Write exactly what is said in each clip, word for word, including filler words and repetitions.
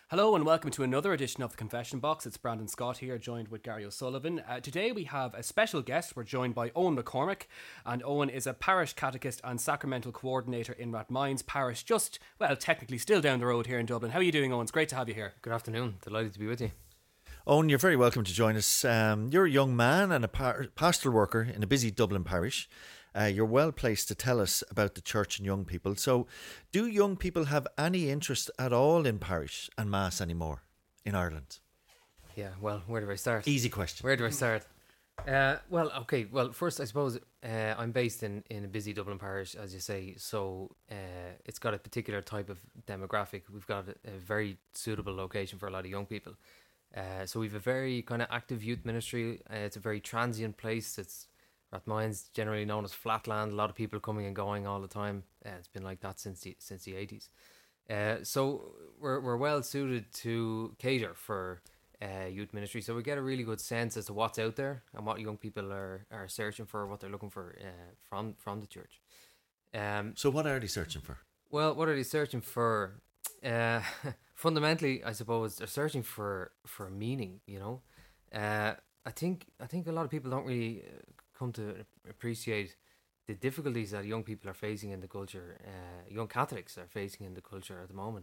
Hello and welcome to another edition of the Confession Box. It's Brandon Scott here, joined with Gary O'Sullivan. Uh, today we have a special guest. We're joined by Owen McCormick, and Owen is a parish catechist and sacramental coordinator in Rathmines Parish, just, well, technically still down the road here in Dublin. How are you doing, Owen? It's great to have you here. Good afternoon. Delighted to be with you. Owen, you're very welcome to join us. Um, you're a young man and a par- pastoral worker in a busy Dublin parish. Uh, you're well placed to tell us about the church and young people. So, do young people have any interest at all in parish and mass anymore in Ireland? Yeah, well, where do I start? Easy question. Where do I start? Uh, well, okay. Well, first, I suppose uh, I'm based in, in a busy Dublin parish, as you say. So uh, it's got a particular type of demographic. We've got a, a very suitable location for a lot of young people. Uh, so we've a very kind of active youth ministry. Uh, it's a very transient place. It's Rathmines, generally known as flatland. A lot of people coming and going all the time. Uh, it's been like that since the since the eighties. Uh, so we're we're well suited to cater for uh, youth ministry. So we get a really good sense as to what's out there and what young people are, are searching for, what they're looking for uh, from from the church. Um, so what are they searching for? Well, what are they searching for? Uh, fundamentally, I suppose they're searching for for meaning. You know, uh, I think I think a lot of people don't really come to appreciate the difficulties that young people are facing in the culture. Uh, young Catholics are facing in the culture at the moment.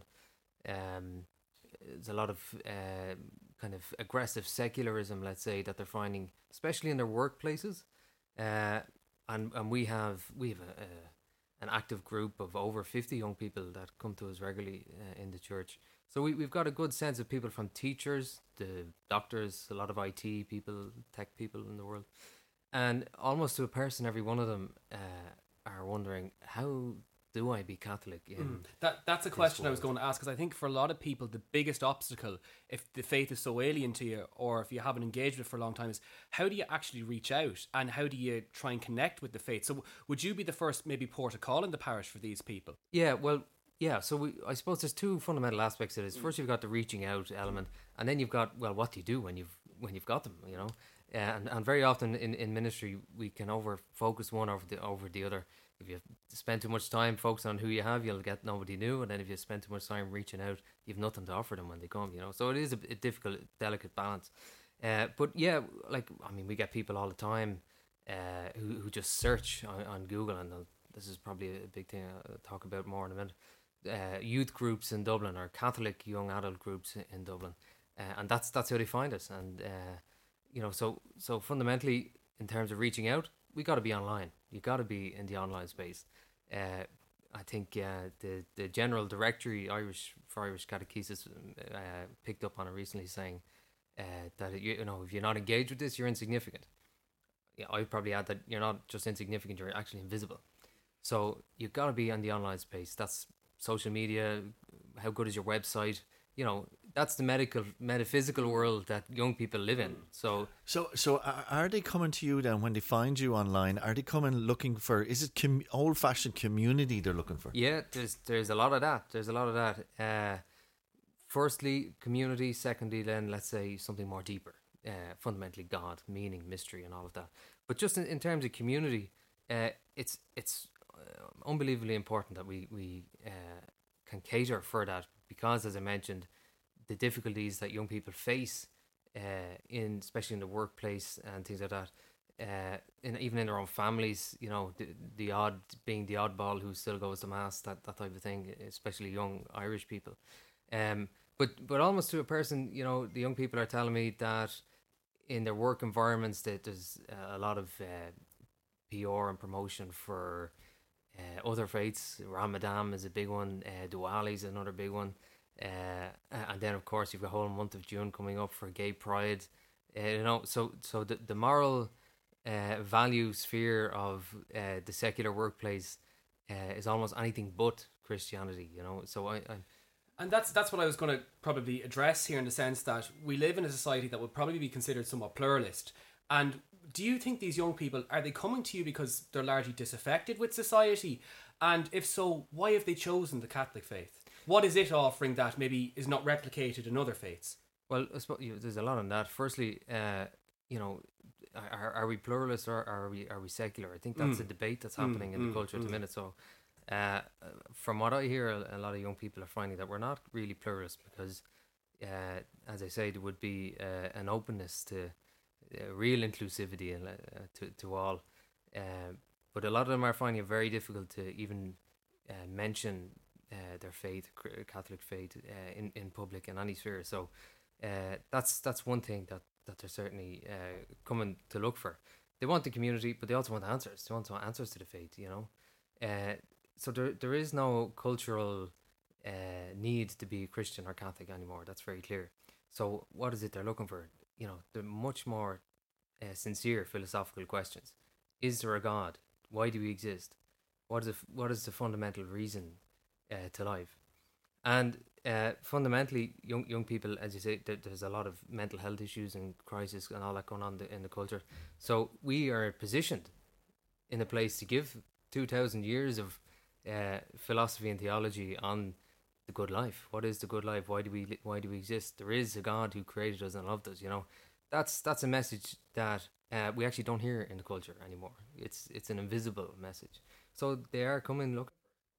Um, there's a lot of uh, kind of aggressive secularism, let's say, that they're finding, especially in their workplaces. Uh, and and we have we have a, a an active group of over fifty young people that come to us regularly uh, in the church. So we, we've got a good sense of people, from teachers to doctors, a lot of I T people, tech people in the world. And almost to a person, every one of them uh, are wondering, how do I be Catholic in mm. that That's a question I was going to ask, because I think for a lot of people, the biggest obstacle, if the faith is so alien to you, or if you haven't engaged with it for a long time, is how do you actually reach out and how do you try and connect with the faith? So would you be the first maybe port of call in the parish for these people? Yeah, well, yeah, so we, I suppose there's two fundamental aspects to this. First, you've got the reaching out element, and then you've got, well, what do you do when you've when you've got them, you know? Uh, and, and very often in, in ministry, we can over focus one over the over the other. If you spend too much time focusing on who you have, you'll get nobody new. And then if you spend too much time reaching out, you've nothing to offer them when they come, you know. So it is a, a difficult, delicate balance. Uh, but yeah, like, I mean, we get people all the time uh, who, who just search on, on Google, and this is probably a big thing I'll talk about more in a minute. Uh, youth groups in Dublin, or Catholic young adult groups in Dublin. Uh, and that's that's how they find us. And uh, you know, so so fundamentally, in terms of reaching out, we got to be online. You got to be in the online space. Uh, I think uh, the the general directory Irish for Irish catechesis uh, picked up on it recently, saying uh, that you, you know, if you're not engaged with this, you're insignificant. Yeah, I'd probably add that you're not just insignificant; you're actually invisible. So you got to be on the online space. That's social media. How good is your website? You know, that's the medical, metaphysical world that young people live in. So, so, so are they coming to you then when they find you online? Are they coming looking for? Is it com- old-fashioned community they're looking for? Yeah, there's there's a lot of that. There's a lot of that. Uh, firstly, community. Secondly, then let's say something more deeper. Uh, fundamentally, God, meaning, mystery, and all of that. But just in, in terms of community, uh, it's it's uh, unbelievably important that we we uh, can cater for that. Because, as I mentioned, the difficulties that young people face, uh, in especially in the workplace and things like that, uh, in, even in their own families, you know, the, the odd being the oddball who still goes to mass, that, that type of thing, especially young Irish people. Um, but but almost to a person, you know, the young people are telling me that in their work environments that there's uh, a lot of uh, P R and promotion for Uh, other faiths. Ramadan is a big one. Uh, Diwali is another big one. Uh, and then, of course, you've got the whole month of June coming up for Gay Pride. Uh, you know, so so the the moral uh, value sphere of uh, the secular workplace uh, is almost anything but Christianity. You know, so I. I And that's that's what I was going to probably address here, in the sense that we live in a society that would probably be considered somewhat pluralist. And do you think these young people, are they coming to you because they're largely disaffected with society? And if so, why have they chosen the Catholic faith? What is it offering that maybe is not replicated in other faiths? Well, I suppose, you know, there's a lot on that. Firstly, uh, you know, are, are we pluralist or are we are we secular? I think that's Mm. a debate that's happening Mm, in the mm, culture at the mm. minute. So, uh, from what I hear, a, a lot of young people are finding that we're not really pluralist, because uh, as I say, there would be uh, an openness to uh, real inclusivity and uh, to to all. Uh, but a lot of them are finding it very difficult to even uh, mention uh, their faith, Catholic faith, uh, in in public in any sphere. So uh, that's that's one thing that that they're certainly uh, coming to look for. They want the community, but they also want answers. They want answers to the faith, you know. Uh, so there there is no cultural uh, need to be Christian or Catholic anymore. That's very clear. So what is it they're looking for? You know, they're much more uh, sincere philosophical questions. Is there a God? Why do we exist? What is the, what is the fundamental reason uh, to life? And uh, fundamentally, young young people, as you say, there, there's a lot of mental health issues and crisis and all that going on the, in the culture. So we are positioned in a place to give two thousand years of uh, philosophy and theology on the good life. What is the good life? Why do we li- why do we exist? There is a God who created us and loved us. You know, that's that's a message that uh, we actually don't hear in the culture anymore. It's it's an invisible message. So they are coming looking.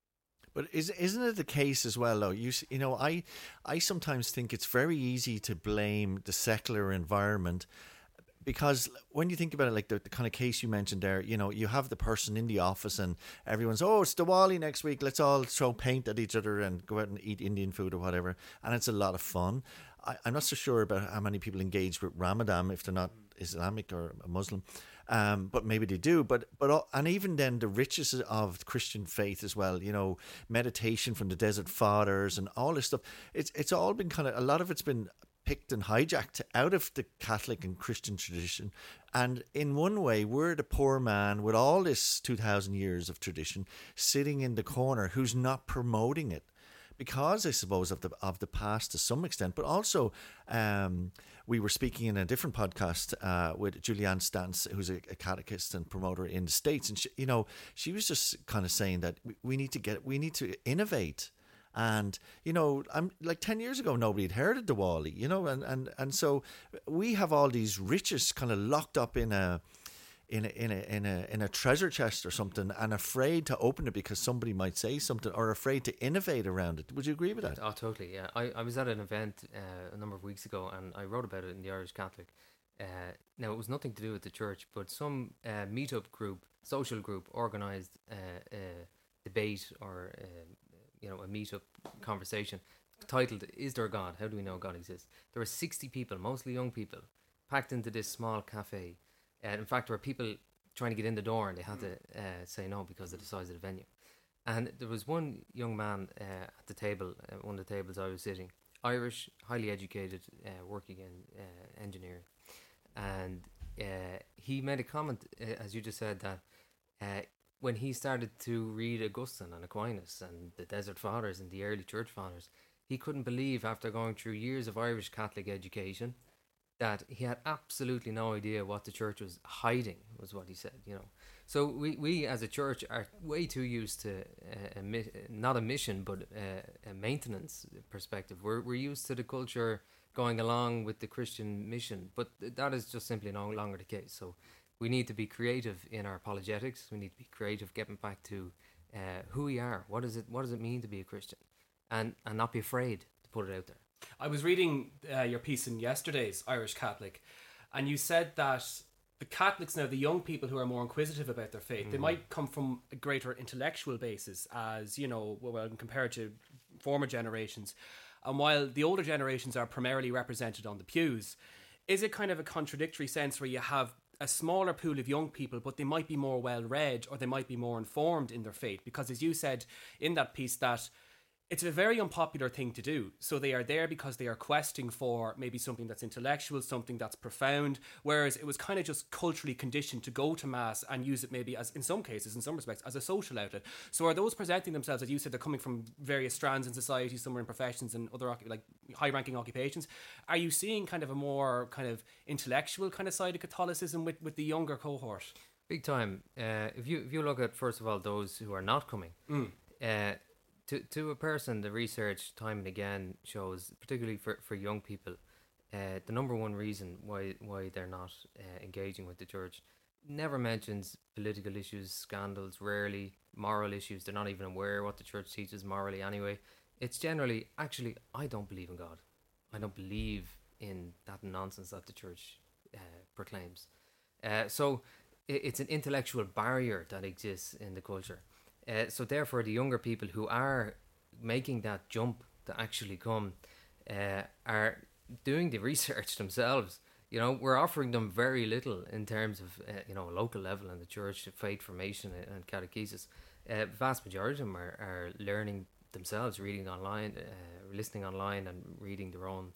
But is, isn't it the case as well, though? You s- you know, I I sometimes think it's very easy to blame the secular environment, because when you think about it, like the, the kind of case you mentioned there, you know, you have the person in the office and everyone's, oh, it's Diwali next week, let's all throw paint at each other and go out and eat Indian food or whatever, and it's a lot of fun. I, I'm not so sure about how many people engage with Ramadan if they're not Islamic or Muslim, um, but maybe they do. But but all- and even then, the riches of Christian faith as well. You know, meditation from the Desert Fathers and all this stuff. It's it's all been kind of, a lot of it's been picked and hijacked out of the Catholic and Christian tradition. And in one way, we're the poor man with all this two thousand years of tradition sitting in the corner who's not promoting it, because I suppose of the of the past to some extent. But also, um, we were speaking in a different podcast uh, with Julianne Stantz, who's a, a catechist and promoter in the States, and she, you know, she was just kind of saying that we, we need to get we need to innovate. And, you know, I'm like ten years ago, nobody had heard of Diwali, you know, and, and, and so we have all these riches kind of locked up in a, in a, in a, in a, in a treasure chest or something, and afraid to open it because somebody might say something, or afraid to innovate around it. Would you agree with that? Oh, totally, yeah. I, I was at an event uh, a number of weeks ago, and I wrote about it in the Irish Catholic. Uh, now, it was nothing to do with the church, but some uh, meetup group, social group, organised uh, a debate or uh, you know, a meetup conversation titled, "Is there a God? How do we know God exists?" There were sixty people, mostly young people, packed into this small cafe. And in fact, there were people trying to get in the door, and they had to uh, say no because of the size of the venue. And there was one young man uh, at the table, uh, one of the tables I was sitting, Irish, highly educated, uh, working in uh, engineering. And uh, he made a comment, uh, as you just said, that uh, when he started to read Augustine and Aquinas and the Desert Fathers and the early Church Fathers, he couldn't believe, after going through years of Irish Catholic education, that he had absolutely no idea what the church was hiding, was what he said, you know. So we, we as a church are way too used to uh, a mi- not a mission, but uh, a maintenance perspective. We're, we're used to the culture going along with the Christian mission, but that is just simply no longer the case. So we need to be creative in our apologetics. We need to be creative, getting back to uh, who we are. What is it? What does it mean to be a Christian, and and not be afraid to put it out there. I was reading uh, your piece in yesterday's Irish Catholic, and you said that the Catholics now, the young people who are more inquisitive about their faith, mm. they might come from a greater intellectual basis, as, you know, well, compared to former generations. And while the older generations are primarily represented on the pews, is it kind of a contradictory sense where you have a smaller pool of young people, but they might be more well read, or they might be more informed in their faith? Because as you said in that piece, that it's a very unpopular thing to do. So they are there because they are questing for maybe something that's intellectual, something that's profound, whereas it was kind of just culturally conditioned to go to mass and use it maybe as, in some cases, in some respects, as a social outlet. So are those presenting themselves, as you said, they're coming from various strands in society, some are in professions and other like high-ranking occupations. Are you seeing kind of a more kind of intellectual kind of side of Catholicism with, with the younger cohort? Big time. Uh, if you if you look at, first of all, those who are not coming, mm. uh, To to a person, the research time and again shows, particularly for, for young people, uh, the number one reason why why they're not uh, engaging with the church never mentions political issues, scandals, rarely moral issues. They're not even aware what the church teaches morally anyway. It's generally, actually, I don't believe in God. I don't believe in that nonsense that the church uh, proclaims. Uh, so it, it's an intellectual barrier that exists in the culture. Uh, so therefore, the younger people who are making that jump to actually come uh, are doing the research themselves. You know, we're offering them very little in terms of, uh, you know, local level in the church, faith formation and catechesis. Uh, vast majority of them are, are learning themselves, reading online, uh, listening online and reading their own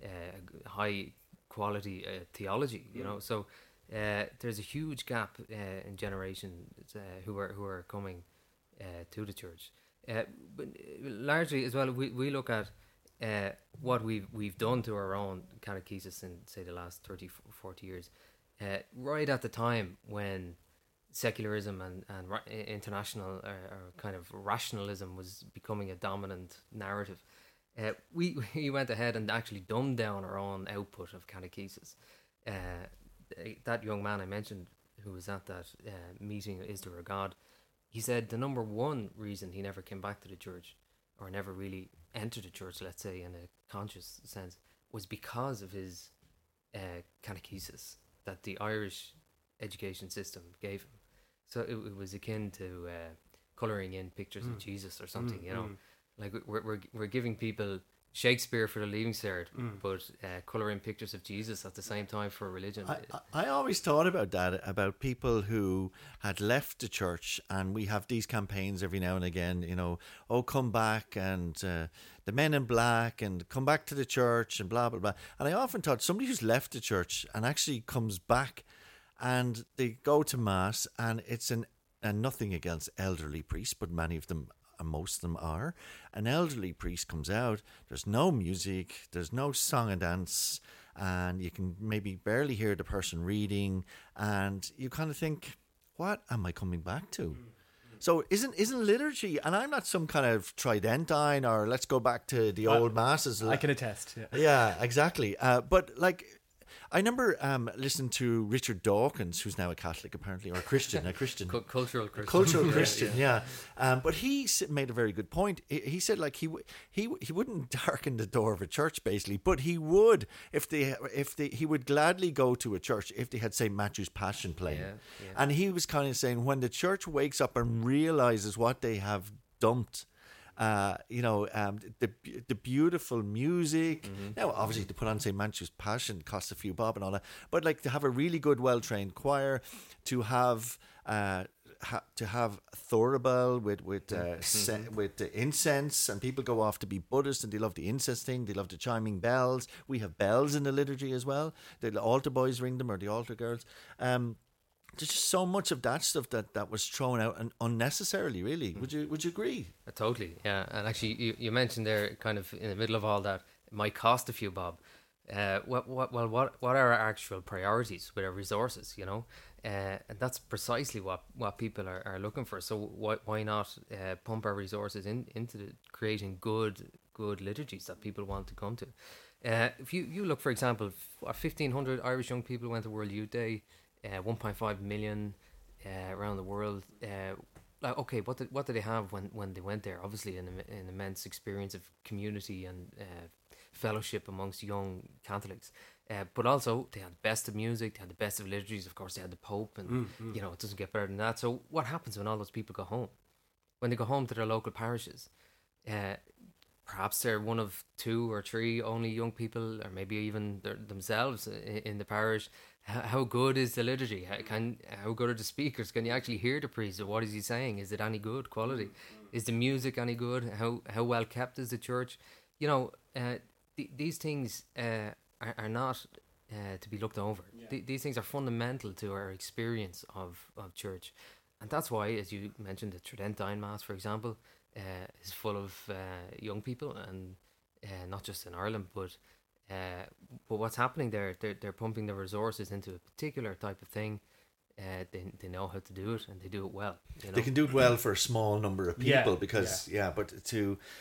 uh, high quality uh, theology, you mm. know. So uh, there's a huge gap uh, in generations uh, who are who are coming uh, to the church. Uh, but largely as well, we, we look at Uh, what we've we've done to our own catechesis in, say, the last thirty, forty years, uh, right at the time when secularism and, and ra- international or, or kind of rationalism was becoming a dominant narrative, uh, we, we went ahead and actually dumbed down our own output of catechesis. Uh, that young man I mentioned who was at that uh, meeting, Is There a God? He said the number one reason he never came back to the church, or never really entered the church, let's say, in a conscious sense, was because of his uh, catechesis that the Irish education system gave him. So it, it was akin to uh, colouring in pictures mm. of Jesus or something, mm, you know. Mm. Like we're, we're we're giving people Shakespeare for the Leaving Cert, mm. but uh, colouring pictures of Jesus at the same time for religion. I, I always thought about that, about people who had left the church, and we have these campaigns every now and again, you know, oh, come back, and uh, the men in black, and come back to the church, and blah, blah, blah. And I often thought somebody who's left the church and actually comes back and they go to Mass, and it's an, and nothing against elderly priests, but many of them, and most of them are, an elderly priest comes out, there's no music, there's no song and dance, and you can maybe barely hear the person reading, and you kind of think, what am I coming back to? So isn't isn't liturgy, and I'm not some kind of Tridentine or let's go back to the old masses. I can attest. Yeah, yeah exactly. Uh, but like, I remember um, listening to Richard Dawkins, who's now a Catholic apparently, or a Christian, a Christian. C- cultural Christian. Cultural Christian, yeah. yeah. Um, but he made a very good point. He, he said like he he he wouldn't darken the door of a church basically, but he would if they if they he would gladly go to a church if they had Saint Matthew's Passion playing. Yeah, yeah. And he was kind of saying when the church wakes up and realizes what they have dumped. Uh, you know, um, the the beautiful music. Mm-hmm. Now, obviously, to put on Saint Matthew's Passion costs a few bob and all that, but like to have a really good, well-trained choir, to have uh, ha- to have thurible with with uh, mm-hmm. se- with the incense, and people go off to be Buddhist and they love the incense thing. They love the chiming bells. We have bells in the liturgy as well. The altar boys ring them, or the altar girls. Um, There's just so much of that stuff that, that was thrown out and unnecessarily, really. Would you would you agree? Uh, totally, yeah. And actually, you, you mentioned there, kind of in the middle of all that, it might cost a few bob. Uh, what what well what what are our actual priorities with our resources? You know, uh, and that's precisely what, what people are, are looking for. So why why not uh, pump our resources in into the creating good good liturgies that people want to come to? Uh, if you, you look, for example, fifteen hundred Irish young people went to World Youth Day. Uh, one point five million uh, around the world. Uh, like, okay, what did what did they have when, when they went there? Obviously, an, an immense experience of community and uh, fellowship amongst young Catholics. Uh, but also, they had the best of music, they had the best of liturgies. Of course, they had the Pope, and mm, mm. you know, it doesn't get better than that. So, what happens when all those people go home? When they go home to their local parishes, uh, perhaps they're one of two or three only young people, or maybe even themselves in, in the parish. How good is the liturgy? How, can, how good are the speakers? Can you actually hear the priest? Or what is he saying? Is it any good quality? Is the music any good? How how well kept is the church? You know, uh, th- these things uh, are, are not uh, to be looked over. Yeah. Th- these things are fundamental to our experience of, of church. And that's why, as you mentioned, the Tridentine Mass, for example, uh, is full of uh, young people, and uh, not just in Ireland, but Uh, but what's happening there, they're, they're pumping their resources into a particular type of thing. Uh, they they know how to do it, and they do it well. You know? They can do it well for a small number of people, yeah, because yeah. yeah, but to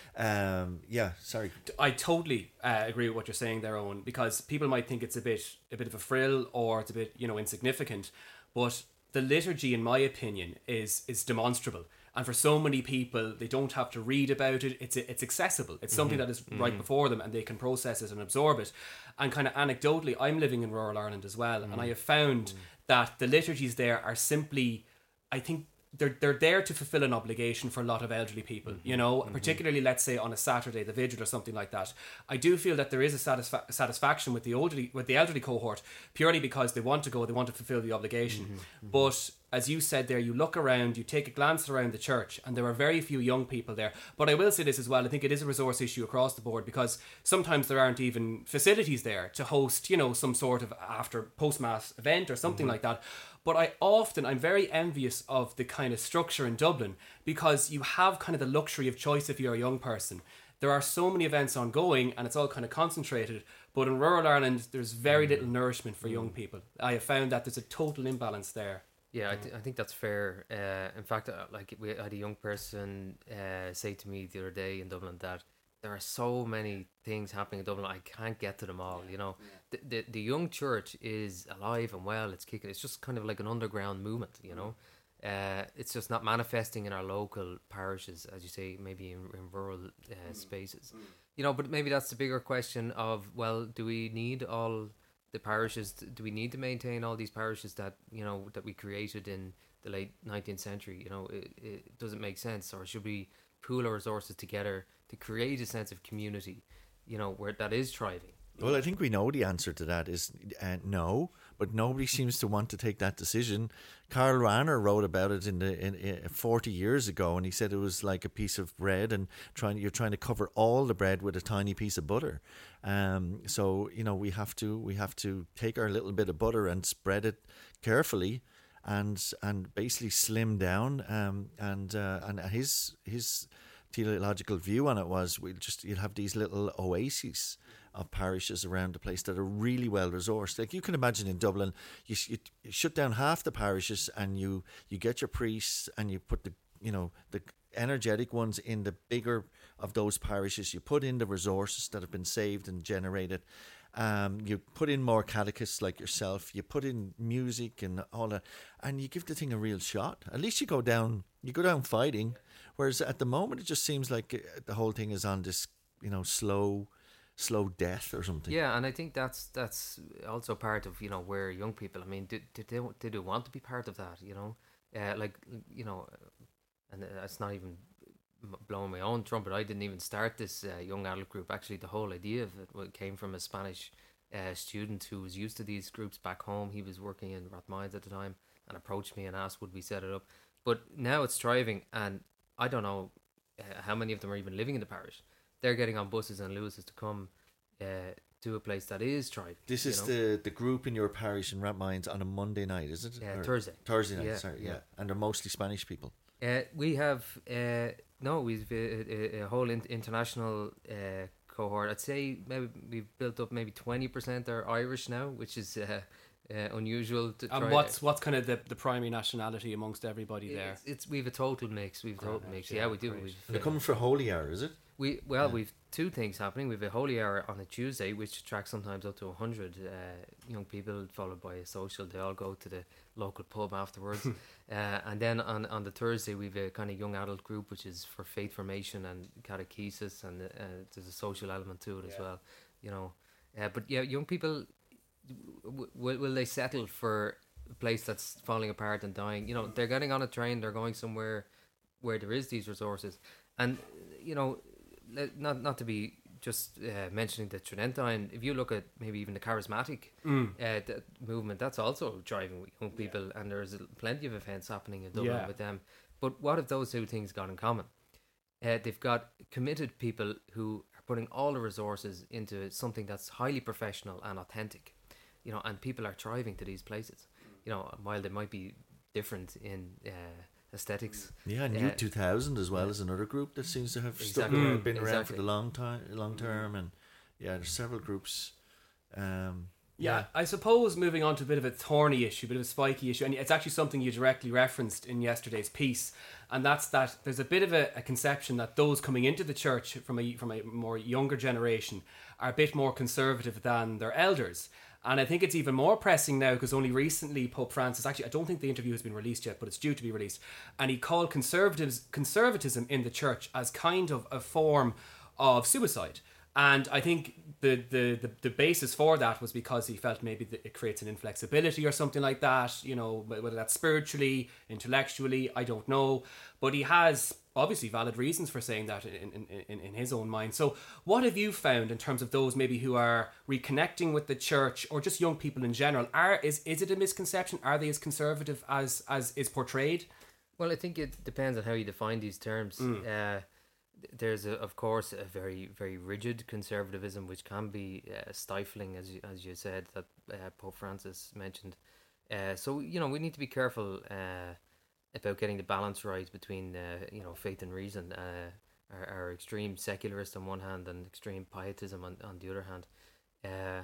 um, yeah, sorry, I totally uh, agree with what you're saying there, Owen. Because people might think it's a bit a bit of a frill, or it's a bit, you know, insignificant, but the liturgy, in my opinion, is is demonstrable. And for so many people, they don't have to read about it. It's it's accessible. It's something Mm-hmm. that is mm-hmm. right before them, and they can process it and absorb it. And kind of anecdotally, I'm living in rural Ireland as well, mm-hmm. and I have found mm-hmm. that the liturgies there are simply, I think, they're they're there to fulfill an obligation for a lot of elderly people, mm-hmm. you know, mm-hmm. particularly, let's say, on a Saturday, the vigil or something like that. I do feel that there is a satisfa- satisfaction with the elderly with the elderly cohort, purely because they want to go, they want to fulfill the obligation. Mm-hmm. Mm-hmm. But as you said there, you look around, you take a glance around the church, and there are very few young people there. But I will say this as well, I think it is a resource issue across the board, because sometimes there aren't even facilities there to host, you know, some sort of after post-mass event or something mm-hmm. like that. But I often, I'm very envious of the kind of structure in Dublin, because you have kind of the luxury of choice if you're a young person. There are so many events ongoing, and it's all kind of concentrated. But in rural Ireland, there's very little nourishment for young people. I have found that there's a total imbalance there. Yeah, I, th- I think that's fair. Uh, in fact, uh, like we had a young person uh, say to me the other day in Dublin that there are so many things happening in Dublin, I can't get to them all. You know, yeah. the, the the young church is alive and well. It's kicking. It's just kind of like an underground movement. You know, uh, it's just not manifesting in our local parishes, as you say, maybe in, in rural uh, mm. spaces. Mm. You know, but maybe that's the bigger question of, well, do we need all the parishes? Do we need to maintain all these parishes that, you know, that we created in the late nineteenth century? You know, it, it doesn't make sense. Or should we pool our resources together to create a sense of community, you know, where that is thriving? Well, I think we know the answer to that is uh, no, but nobody seems to want to take that decision. Karl Rahner wrote about it in the in, in forty years ago, and he said it was like a piece of bread, and trying you're trying to cover all the bread with a tiny piece of butter. Um, so you know we have to we have to take our little bit of butter and spread it carefully, and and basically slim down. Um, and uh, and his his theological view on it was we'll just you'll have these little oases of parishes around the place that are really well resourced. Like you can imagine in Dublin, you, you, you shut down half the parishes, and you you get your priests, and you put the you know the energetic ones in the bigger of those parishes. You put in the resources that have been saved and generated. Um, you put in more catechists like yourself. You put in music and all that, and you give the thing a real shot. At least you go down, you go down fighting. Whereas at the moment, it just seems like the whole thing is on this, you know, slow. slow death or something. Yeah, and I think that's that's also part of, you know, where young people, I mean, did, did they did they want to be part of that, you know? Uh, like, you know, and it's not even blowing my own trumpet. I didn't even start this uh, young adult group. Actually, the whole idea of it came from a Spanish uh, student who was used to these groups back home. He was working in Rathmines at the time and approached me and asked, would we set it up? But now it's thriving, and I don't know uh, how many of them are even living in the parish. They're getting on buses and Lewis's to come uh, to a place that is thriving. This is know? the the group in your parish in Rathmines on a Monday night, is it? Yeah, uh, Thursday. Thursday night, yeah, sorry, yeah. yeah. And they're mostly Spanish people. Uh, we have, uh, no, we've a, a, a whole in, international uh, cohort. I'd say maybe we've built up maybe twenty percent are Irish now, which is uh, uh, unusual. To and try what's what's kind of the, the primary nationality amongst everybody there? It's, it's we've a total mix. We've a total Grand mix. yeah, Yeah, we do. Great. We've, They're uh, coming for Holy Hour, is it? We well, Yeah. we've two things happening. We've a holy hour on a Tuesday, which attracts sometimes up to a hundred uh, young people, followed by a social. They all go to the local pub afterwards, uh, and then on on the Thursday we've a kind of young adult group, which is for faith formation and catechesis, and uh, there's a social element to it as Yeah. well. You know, uh, but yeah, young people w- will will they settle for a place that's falling apart and dying? You know, they're getting on a train, they're going somewhere where there is these resources, and you know. Not not to be just uh, mentioning the Tridentine. If you look at maybe even the charismatic Mm. uh, that movement, that's also driving young people, and there's plenty of events happening in Dublin Yeah. with them. But what have those two things got in common? Uh, they've got committed people who are putting all the resources into something that's highly professional and authentic, you know, and people are thriving to these places. You know, while they might be different in uh, aesthetics. Yeah, and U Uh, two thousand as well as another group that seems to have stuck Exactly. around, been around for Exactly. the long time, long term, and yeah, there's several groups. Um, Yeah, I suppose moving on to a bit of a thorny issue, a bit of a spiky issue, and it's actually something you directly referenced in yesterday's piece, and that's that there's a bit of a, a conception that those coming into the church from a from a more younger generation are a bit more conservative than their elders. And I think it's even more pressing now because only recently Pope Francis, actually I don't think the interview has been released yet, but it's due to be released, and he called conservatives conservatism in the church as kind of a form of suicide. And I think the, the, the, the basis for that was because he felt maybe that it creates an inflexibility or something like that, you know, whether that's spiritually, intellectually, I don't know. But he has obviously valid reasons for saying that in, in, in, in his own mind. So what have you found in terms of those maybe who are reconnecting with the church or just young people in general? Are is, is it a misconception? Are they as conservative as, as is portrayed? Well, I think it depends on how you define these terms. Mm. Uh, There's, a, of course, a very, very rigid conservatism, which can be uh, stifling, as you, as you said, that uh, Pope Francis mentioned. Uh, so, you know, we need to be careful uh, about getting the balance right between, uh, you know, faith and reason. Uh, our, our extreme secularist on one hand and extreme pietism on, on the other hand. Uh,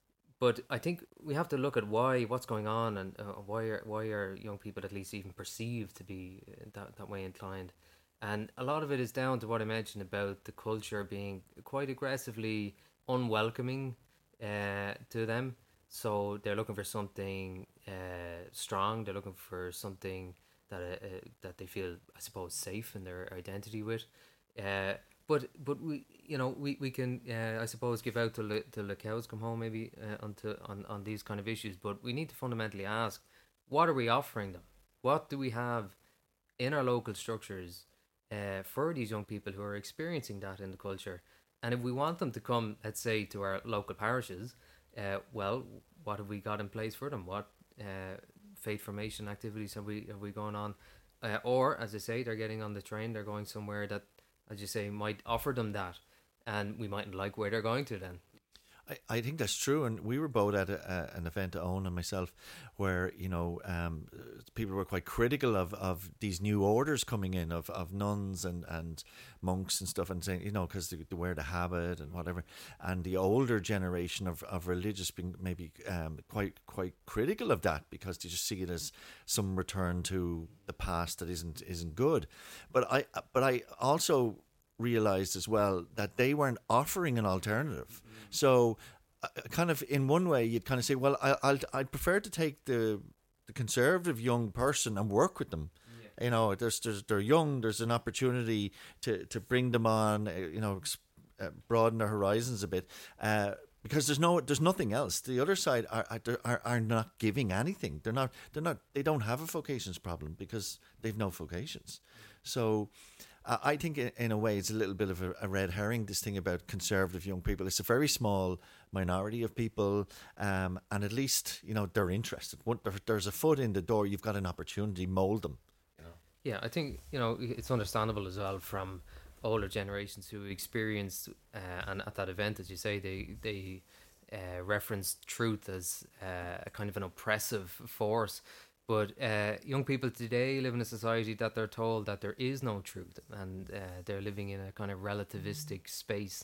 but I think we have to look at why, what's going on, and uh, why are why are young people at least even perceived to be that, that way inclined. And a lot of it is down to what I mentioned about the culture being quite aggressively unwelcoming uh, to them. So they're looking for something uh, strong. They're looking for something that uh, uh, that they feel, I suppose, safe in their identity with. Uh, but but we you know we we can uh, I suppose give out till the, till the cows come home maybe uh, onto on on these kind of issues. But we need to fundamentally ask, what are we offering them? What do we have in our local structures Uh, for these young people who are experiencing that in the culture? And if we want them to come, let's say, to our local parishes, uh, well, what have we got in place for them? What uh, faith formation activities have we have we going on? Uh, or, as I say, they're getting on the train, they're going somewhere that, as you say, might offer them that, and we mightn't like where they're going to then. I, I think that's true, and we were both at a, a, an event, Owen and myself, where, you know, um, people were quite critical of, of these new orders coming in of, of nuns and, and monks and stuff, and saying, you know, because they, they wear the habit and whatever, and the older generation of, of religious being maybe um, quite quite critical of that because they just see it as some return to the past that isn't isn't good. But I but I also realized as well that they weren't offering an alternative. Mm. So uh, kind of in one way you'd kind of say, well, I, I'll, I'd prefer to take the the conservative young person and work with them. Yeah. You know, there's, there's they're young, there's an opportunity to, to bring them on, you know, uh, broaden their horizons a bit, uh, because there's no there's nothing else. The other side are, are are not giving anything. They're not they're not they don't have a vocations problem because they've no vocations. So I think in a way it's a little bit of a, a red herring, this thing about conservative young people. It's a very small minority of people, um, and at least, you know, they're interested. There's a foot in the door, you've got an opportunity, mould them. You know? Yeah, I think, you know, it's understandable as well from older generations who experienced, uh, and at that event, as you say, they, they uh, referenced truth as uh, a kind of an oppressive force. But uh, young people today live in a society that they're told that there is no truth, and uh, they're living in a kind of relativistic space.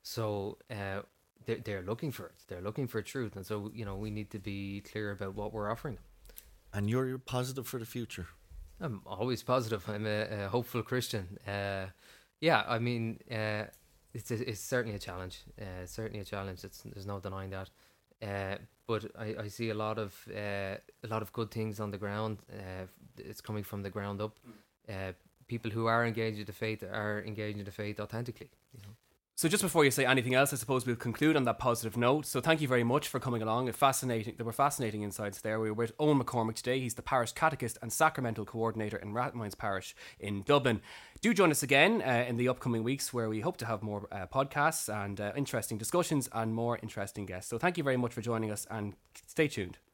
So uh, they're, they're looking for it. They're looking for truth. And so, you know, we need to be clear about what we're offering them. And you're, you're positive for the future? I'm always positive. I'm a, a hopeful Christian. Uh, yeah, I mean, uh, it's, a, it's certainly a challenge. Uh, it's certainly a challenge. It's, there's no denying that. Uh, but I, I see a lot of uh, a lot of good things on the ground. Uh, it's coming from the ground up. Uh, people who are engaged in the faith are engaged in the faith authentically. You know? So just before you say anything else, I suppose we'll conclude on that positive note. So thank you very much for coming along. It fascinating. There were fascinating insights there. We were with Owen McCormick today. He's the parish catechist and sacramental coordinator in Rathmines Parish in Dublin. Do join us again uh, in the upcoming weeks, where we hope to have more uh, podcasts and uh, interesting discussions and more interesting guests. So thank you very much for joining us, and stay tuned.